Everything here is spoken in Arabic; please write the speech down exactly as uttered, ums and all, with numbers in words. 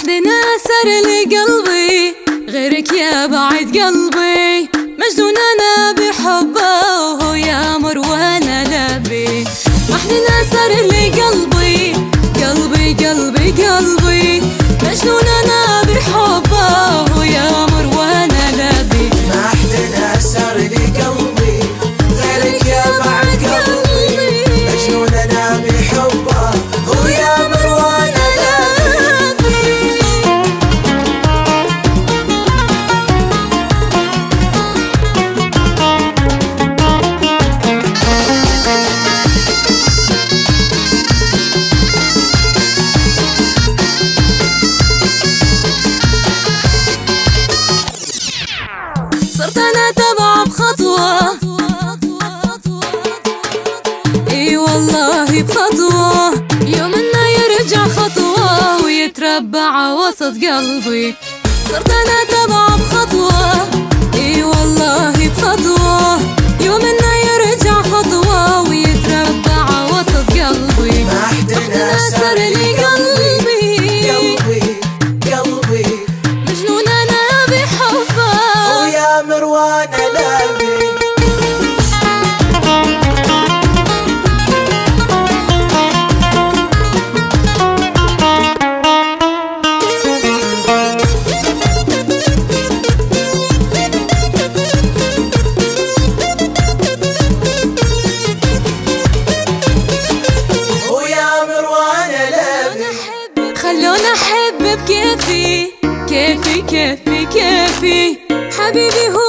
حدنا سر لقلبي غيرك يا بعيد قلبي، مجنون انا بحبه وهو يا مروان لبي. ما حدنا سر لقلبي قلبي قلبي قلبي، مجنون انا بحبه وهو يا مروان لبي. ما حدنا سر لقلبي غيرك يا بعد قلبي، مجنون انا بحبه هو يا مروان لبي. صرت انا تبع بخطوة، اي والله بخطوة، يوم انه يرجع خطوة ويتربع وسط قلبي. صرت انا تبع بخطوة، اي والله بخطوة، يوم انه يرجع خطوة ويتربع وسط قلبي. ما حدنا سر لقلبي قلبي قلبي، مجنون انا بحبه هو يا مروان لبي. خلونا احب بكيفي كيفي كيفي كيفي، حبيبي هو